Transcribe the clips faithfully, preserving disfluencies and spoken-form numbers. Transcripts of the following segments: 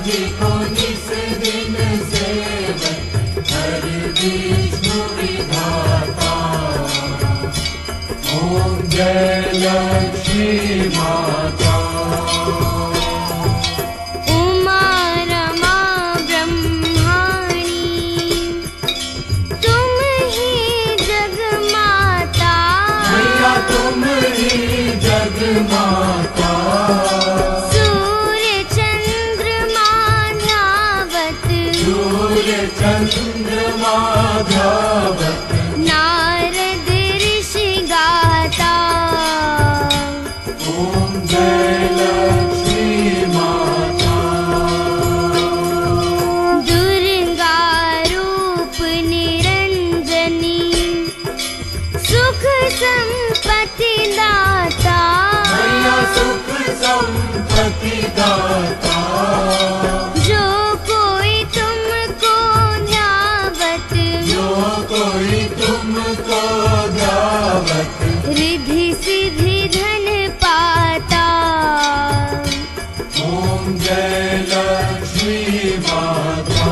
जी को निस दिन सेवक हरि विष्णु विधाता। ओम जय लक्ष्मी माता। माता सूर्य चंद्रमा ध्यावत, सूर्य चंद्रमा ध्यावत, नारद ऋषि गाता। ओम जय लक्ष्मी माता। दुर्गा रूप निरंजनी, सुख संपत्ति दाता। सुख संपत्ति दाता। जो कोई तुमको ध्यावत, जो कोई तुमको ध्यावत, रिद्धि सिद्धि धन पाता। ओम जय लक्ष्मी माता।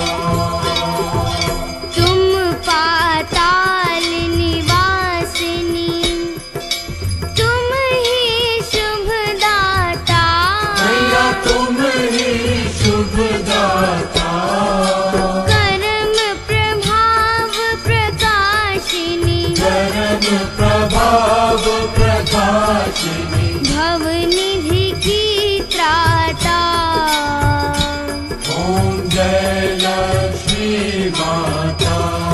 तुम पाताल निवासिनी, तुम ही शुभ दाता। तुम ही शुभ दाता। कर्म प्रभाव प्रकाशिनी, कर्म प्रभाव प्रकाशिनी, भव निधि की त्राता। ओम जय लक्ष्मी माता।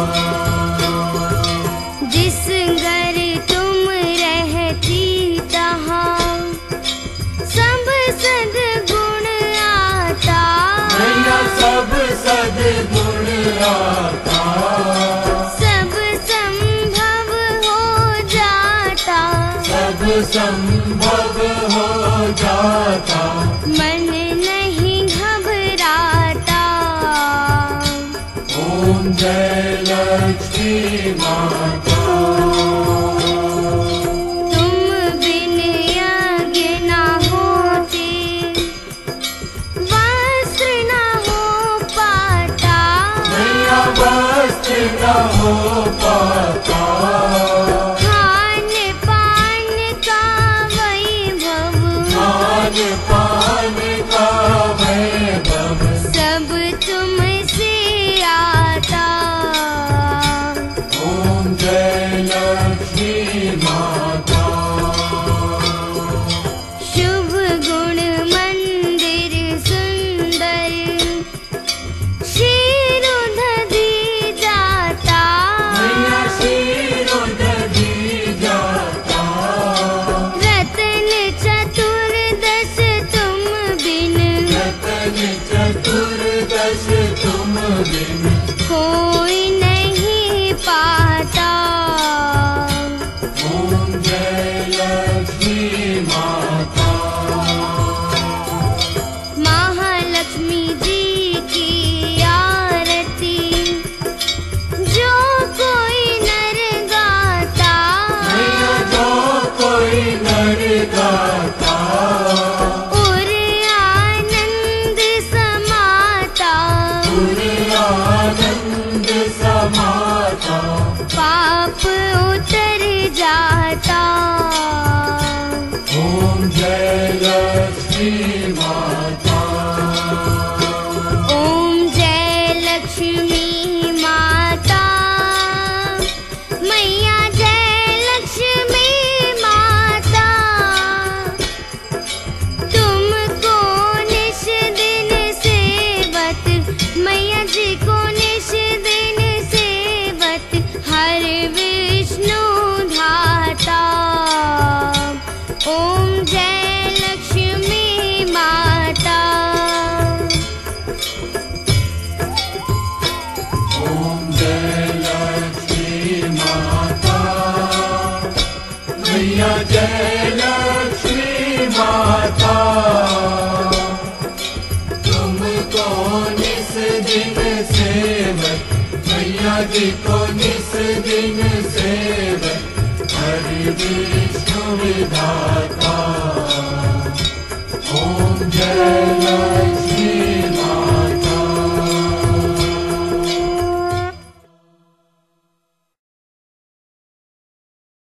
जिस घर तुम रहती तहाँ सब सद्गुण आता। सब सद्गुण आता। सब संभव हो जाता, सब संभव हो जाता। मन नहीं घबराता। ओम जय लक्ष्मी माता। तुम बिन यज्ञ न होते, वस्त्र न हो पाता। वस्त्र न हो पाता। खान पान का वैभव, खान पान का वैभव, सब तुमसे आता। ओम जय लक्ष्मी माता। शुभ गुण मंदिर सुंदर, शीरो दधी जाता। शीरो दधी जाता। रतन चतुर्दश तुम बिन, रतन चतुर्दश तुम बिन, कोई नहीं पाता। ओम जय लक्ष्मी माता। महालक्ष्मी जी की आरती जो कोई नर गाता। जो कोई नर गाता। उर आनंद समाता, उर आनंद समाता। पाप उतर जाता। ओम जय लक्ष्मी माता। ओम जय लक्ष्मी माता। मैया जय लक्ष्मी माता। तुमको निश दिन सेवत, मैया जी को निश दिन सेवत हर विष्णु धाता। ओम जय लक्ष्मी माता। ओम जय लक्ष्मी माता। मैया जय लक्ष्मी माता। तुमको निस दिन सेवक, मैया जी को निस दिन सेवक हरि विष्णु विधाता। ओम जय